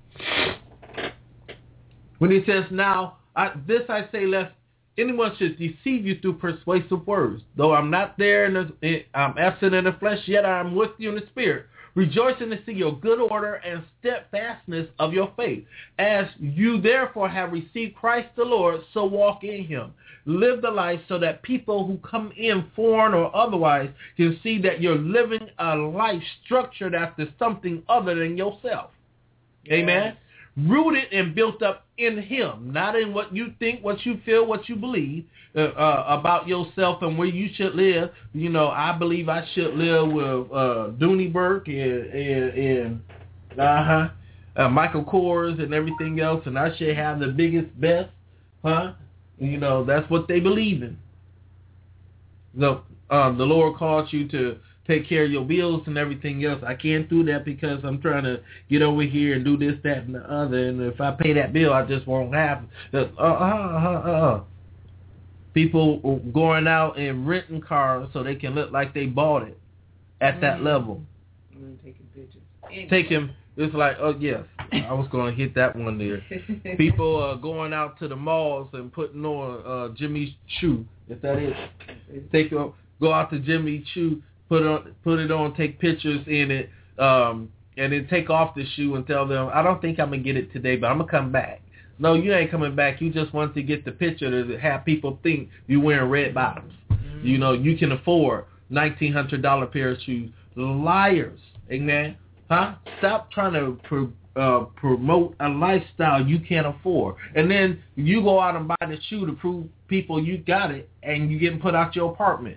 When he says, now, I, this I say, lest anyone should deceive you through persuasive words. Though I'm not there, in the, I'm absent in the flesh, yet I am with you in the spirit, rejoicing to see your good order and steadfastness of your faith. As you therefore have received Christ the Lord, so walk in him. Live the life so that people who come in, foreign or otherwise, can see that you're living a life structured after something other than yourself. Yes. Amen. Rooted and built up in him, not in what you think, what you feel, what you believe uh, uh, about yourself and where you should live. You know, I believe I should live with uh, Dooney Burke and, and, and uh-huh, uh, Michael Kors and everything else, and I should have the biggest, best, huh? You know, that's what they believe in. So, um, the Lord calls you to take care of your bills and everything else. I can't do that because I'm trying to get over here and do this, that, and the other. And if I pay that bill, I just won't have it. Uh, uh, uh, uh. People going out and renting cars so they can look like they bought it at mm-hmm. that level. And taking pictures. Anyway. Taking, it's like, oh, yes, I was going to hit that one there. People uh, going out to the malls and putting on uh, Jimmy Choo, if that is. Take Go out to Jimmy Choo. Put on, put it on, take pictures in it, um, and then take off the shoe and tell them, I don't think I'm going to get it today, but I'm going to come back. No, you ain't coming back. You just want to get the picture to have people think you're wearing red bottoms. Mm-hmm. You know, you can afford nineteen hundred dollars pair of shoes. Liars. Amen? Huh? Stop trying to pro, uh, promote a lifestyle you can't afford. And then you go out and buy the shoe to prove people you got it, and you getting put out your apartment.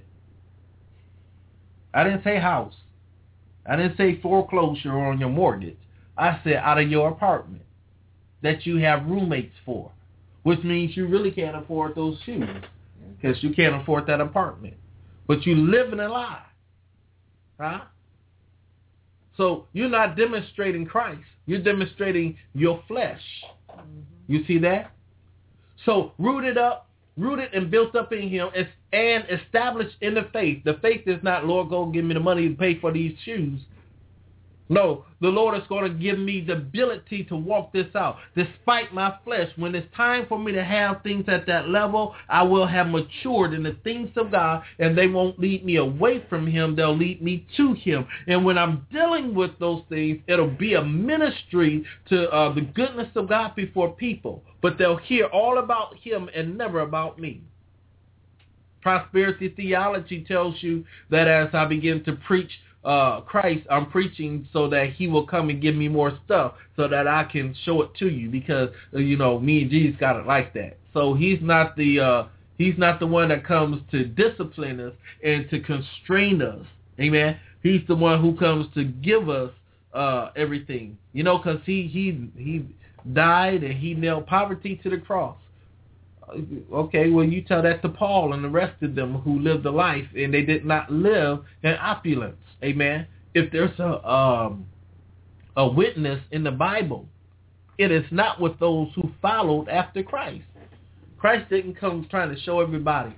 I didn't say house. I didn't say foreclosure on your mortgage. I said out of your apartment that you have roommates for, which means you really can't afford those shoes because you can't afford that apartment. But you live in a lie. Huh? So you're not demonstrating Christ. You're demonstrating your flesh. Mm-hmm. You see that? So rooted up, rooted and built up in him and established in the faith. The faith is not, Lord, go give me the money to pay for these shoes. No, the Lord is going to give me the ability to walk this out. Despite my flesh, when it's time for me to have things at that level, I will have matured in the things of God, and they won't lead me away from him. They'll lead me to him. And when I'm dealing with those things, it'll be a ministry to uh, the goodness of God before people. But they'll hear all about him and never about me. Prosperity theology tells you that as I begin to preach Uh, Christ, I'm preaching so that he will come and give me more stuff so that I can show it to you because, you know, me and Jesus got it like that. So he's not the uh, he's not the one that comes to discipline us and to constrain us. Amen. He's the one who comes to give us uh, everything, you know, because he, he, he died and he nailed poverty to the cross. Okay, well, you tell that to Paul and the rest of them who lived a life and they did not live in opulence. Amen. If there's a um, a witness in the Bible, it is not with those who followed after Christ. Christ didn't come trying to show everybody.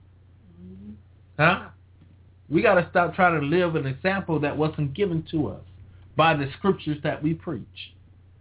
Huh? We got to stop trying to live an example that wasn't given to us by the scriptures that we preach.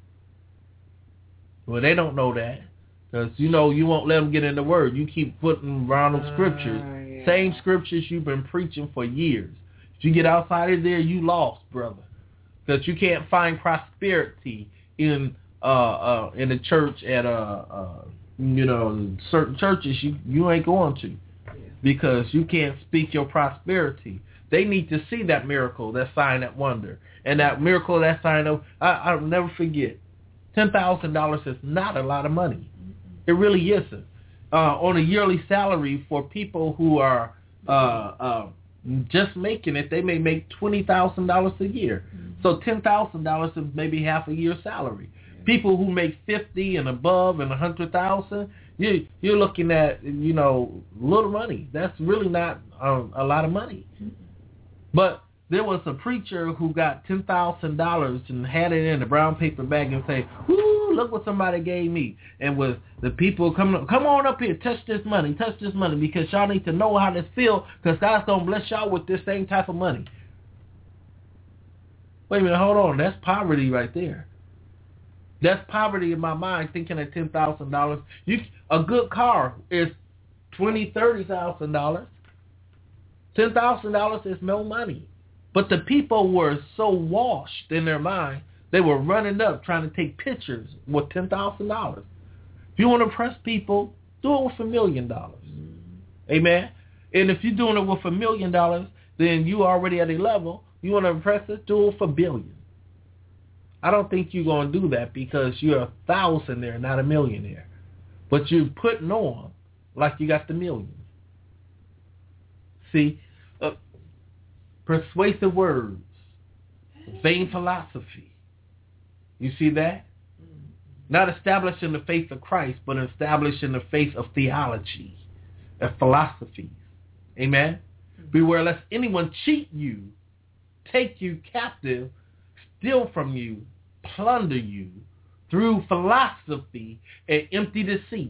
Well, they don't know that. Because, you know, you won't let them get in the word. You keep putting around them scriptures. Uh, yeah. Same scriptures you've been preaching for years. If you get outside of there, you lost, brother. Because you can't find prosperity in uh, uh, in the church at, uh, uh, you know, certain churches you, you ain't going to. Yeah. Because you can't speak your prosperity. They need to see that miracle, that sign, that wonder. And that miracle, that sign, of, I, I'll never forget. ten thousand dollars is not a lot of money. It really isn't. Uh, on a yearly salary for people who are uh, uh, just making it, they may make twenty thousand dollars a year. Mm-hmm. So ten thousand dollars is maybe half a year's salary. People who make fifty and above and a hundred thousand, you you're looking at, you know, little money. That's really not um, a lot of money. But there was a preacher who got ten thousand dollars and had it in a brown paper bag and say, "Whoo, look what somebody gave me." And with the people coming, come on up here, touch this money, touch this money, because y'all need to know how this feel, because God's going to bless y'all with this same type of money. Wait a minute, hold on. That's poverty right there. That's poverty in my mind, thinking at ten thousand dollars. You, a good car is twenty thousand dollars, thirty thousand dollars. ten thousand dollars is no money. But the people were so washed in their mind, they were running up trying to take pictures with ten thousand dollars. If you want to impress people, do it with a million dollars. Amen? And if you're doing it with a million dollars, then you already at a level. You want to impress us, do it for billion. I don't think you're going to do that because you're a thousandaire, not a millionaire. But you're putting on like you got the millions. See, uh, persuasive words, vain philosophy. You see that? Not establishing the faith of Christ, but establishing the faith of theology and philosophies. Amen? Beware lest anyone cheat you, take you captive, steal from you, plunder you through philosophy and empty deceit.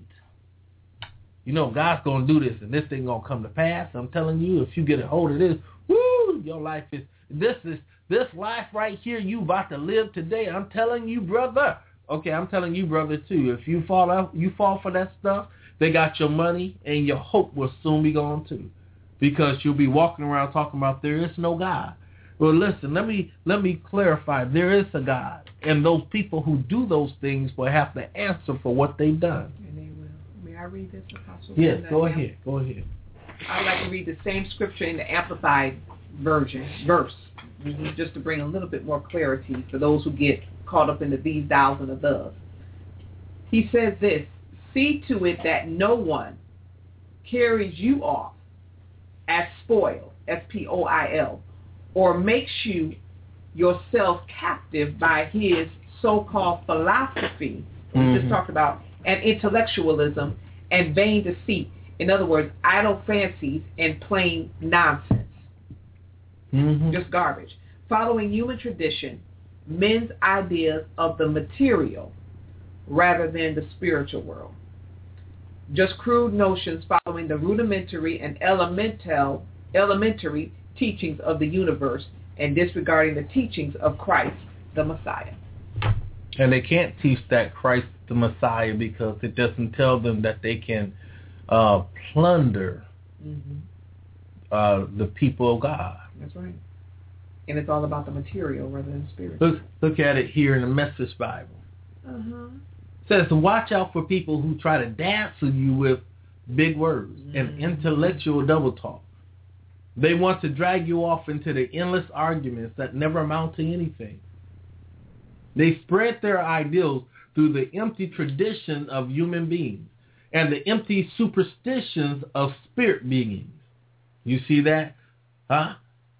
You know, God's going to do this, and this thing going to come to pass. I'm telling you, if you get a hold of this, woo, your life is, this is, this life right here you about to live today. I'm telling you, brother. Okay, I'm telling you, brother, too. If you fall out, you fall for that stuff, they got your money, and your hope will soon be gone, too. Because you'll be walking around talking about there is no God. Well, listen, let me let me clarify. There is a God, and those people who do those things will have to answer for what they've done. And they will. May I read this, Apostle? Yes, go ahead. Go ahead. I would like to read the same scripture in the Amplified version, verse, just to bring a little bit more clarity for those who get caught up in the these, thous, and the thus. He says this: see to it that no one carries you off as spoil, S P O I L, or makes you yourself captive by his so-called philosophy, we mm-hmm. just talked about, and intellectualism and vain deceit. In other words, idle fancies and plain nonsense. Mm-hmm. Just garbage. Following human tradition, men's ideas of the material rather than the spiritual world. Just crude notions following the rudimentary and elemental, elementary teachings of the universe and disregarding the teachings of Christ, the Messiah. And they can't teach that Christ, the Messiah, because it doesn't tell them that they can uh, plunder mm-hmm. uh, the people of God. That's right. And it's all about the material rather than spirit. Look, look at it here in the Message Bible. Uh-huh. It says, watch out for people who try to dazzle you with big words mm-hmm. and intellectual double talk. They want to drag you off into the endless arguments that never amount to anything. They spread their ideals through the empty tradition of human beings and the empty superstitions of spirit beings. You see that? Huh?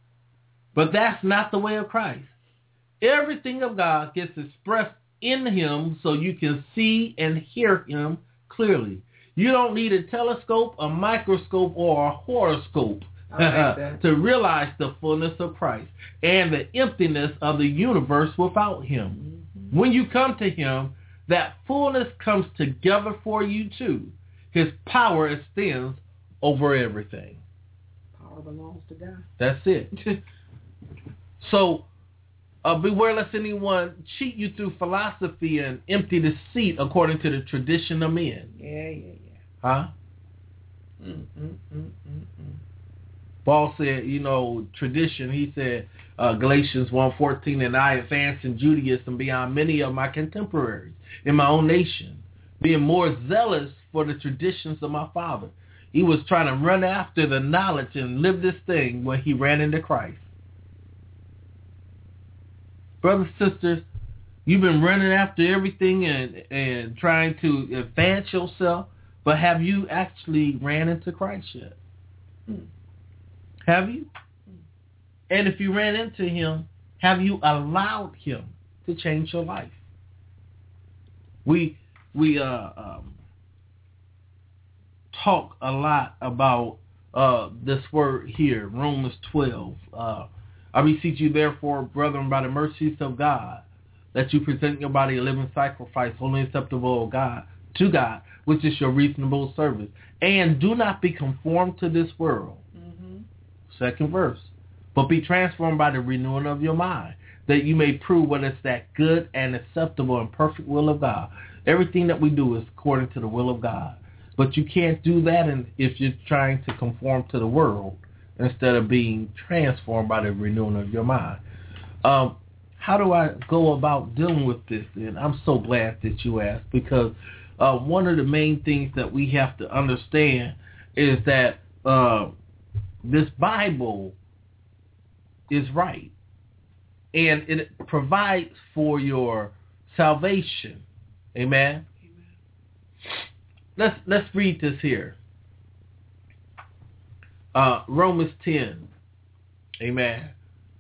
But that's not the way of Christ. Everything of God gets expressed in him so you can see and hear him clearly. You don't need a telescope, a microscope, or a horoscope like to realize the fullness of Christ and the emptiness of the universe without him. Mm-hmm. When you come to him, that fullness comes together for you too. His power extends over everything. Power belongs to God. That's it. So, uh, beware lest anyone cheat you through philosophy and empty deceit according to the tradition of men. Yeah, yeah, yeah. Huh? Mm, mm, mm, mm, mm. Paul said, you know, tradition, he said, uh, Galatians one fourteen, and I advanced in Judaism beyond many of my contemporaries in my own nation, being more zealous for the traditions of my father. He was trying to run after the knowledge and live this thing when he ran into Christ. Brothers and sisters, you've been running after everything and, and trying to advance yourself, but have you actually ran into Christ yet? Mm. Have you? Mm. And if you ran into him, have you allowed him to change your life? We we uh, um, talk a lot about uh, this word here, Romans twelve. Uh, I beseech you, therefore, brethren, by the mercies of God, that you present your body a living sacrifice, holy and acceptable of God, to God, which is your reasonable service. And do not be conformed to this world. Mm-hmm. Second verse. But be transformed by the renewing of your mind, that you may prove what is that good and acceptable and perfect will of God. Everything that we do is according to the will of God. But you can't do that if you're trying to conform to the world instead of being transformed by the renewing of your mind. Um, how do I go about dealing with this? And I'm so glad that you asked, because uh, one of the main things that we have to understand is that uh, this Bible is right. And it provides for your salvation. Amen? Amen. Let's let's read this here. Uh, Romans ten. Amen.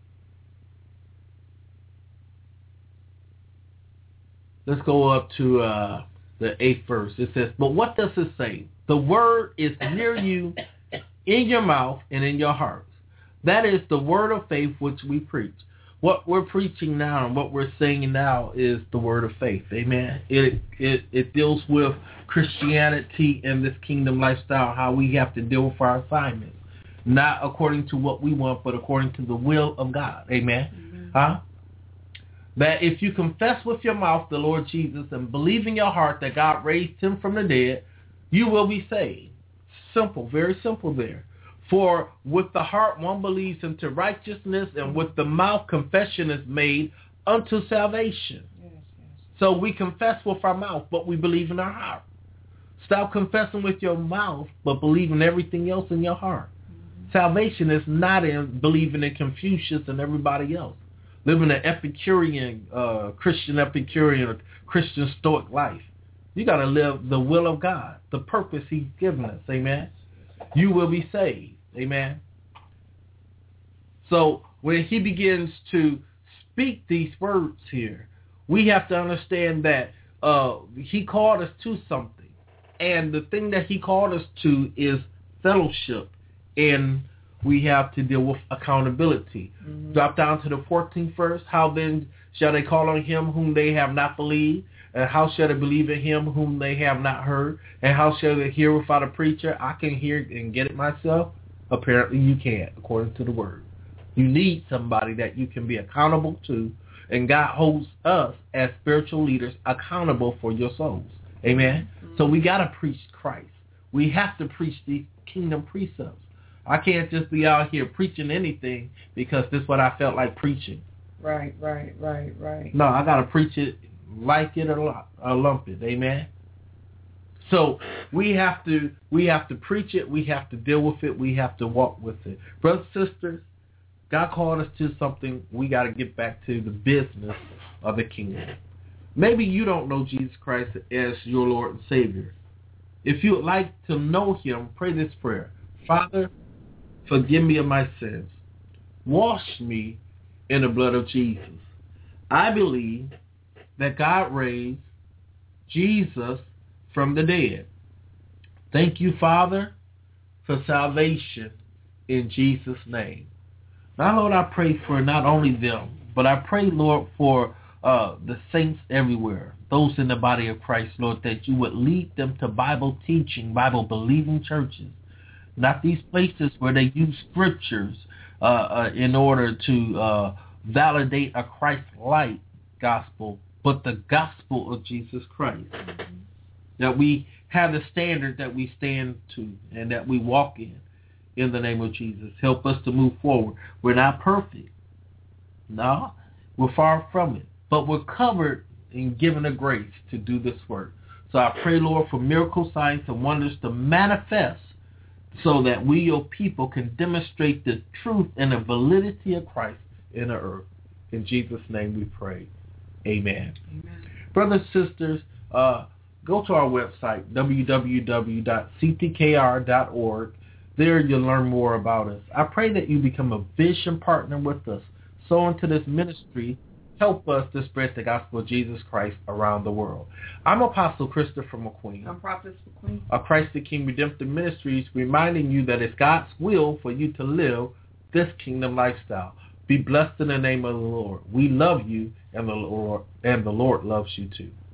Let's go up to uh, the eighth verse. It says, but what does it say? The word is near you, in your mouth and in your hearts. That is the word of faith which we preach. What we're preaching now and what we're saying now is the word of faith. Amen. It it it deals with Christianity and this kingdom lifestyle, how we have to deal with our assignments. Not according to what we want, but according to the will of God. Amen. Mm-hmm. Huh? That if you confess with your mouth the Lord Jesus and believe in your heart that God raised him from the dead, you will be saved. Simple, very simple there. For with the heart one believes unto righteousness, and with the mouth confession is made unto salvation. Yes, yes. So we confess with our mouth, but we believe in our heart. Stop confessing with your mouth, but believe in everything else in your heart. Mm-hmm. Salvation is not in believing in Confucius and everybody else. Living an Epicurean, uh, Christian Epicurean, Christian Stoic life. You got to live the will of God, the purpose he's given us. Amen. You will be saved. Amen. So when he begins to speak these words here, we have to understand that uh, he called us to something. And the thing that he called us to is fellowship. And we have to deal with accountability. Mm-hmm. Drop down to the fourteenth verse. How then shall they call on him whom they have not believed? And how shall they believe in him whom they have not heard? And how shall they hear without a preacher? I can hear and get it myself. Apparently you can't, according to the word. You need somebody that you can be accountable to. And God holds us as spiritual leaders accountable for your souls. Amen? Mm-hmm. So we got to preach Christ. We have to preach these kingdom precepts. I can't just be out here preaching anything because this is what I felt like preaching. Right, right, right, right. No, I got to preach it, like it or, or lump it. Amen? So we have to we have to preach it. We have to deal with it. We have to walk with it. Brothers and sisters, God called us to something. We got to get back to the business of the kingdom. Maybe you don't know Jesus Christ as your Lord and Savior. If you would like to know him, pray this prayer. Father, forgive me of my sins. Wash me in the blood of Jesus. I believe that God raised Jesus from the dead. Thank you, Father, for salvation in Jesus' name. Now, Lord, I pray for not only them, but I pray, Lord, for uh, the saints everywhere, those in the body of Christ, Lord, that you would lead them to Bible teaching, Bible-believing churches, not these places where they use scriptures uh, uh, in order to uh, validate a Christ-like gospel, but the gospel of Jesus Christ. Mm-hmm. That we have the standard that we stand to and that we walk in, in the name of Jesus. Help us to move forward. We're not perfect. No, we're far from it. But we're covered and given the grace to do this work. So I pray, Lord, for miracle signs and wonders to manifest so that we, your people, can demonstrate the truth and the validity of Christ in the earth. In Jesus' name we pray. Amen. Amen. Brothers and sisters, uh, go to our website, w w w dot c t k r dot org. There you'll learn more about us. I pray that you become a vision partner with us. Sow into this ministry help us to spread the gospel of Jesus Christ around the world. I'm Apostle Christopher McQueen. I'm Prophetess McQueen. Of Christ the King Redemptive Ministries, reminding you that it's God's will for you to live this kingdom lifestyle. Be blessed in the name of the Lord. We love you, and the Lord and the Lord loves you too.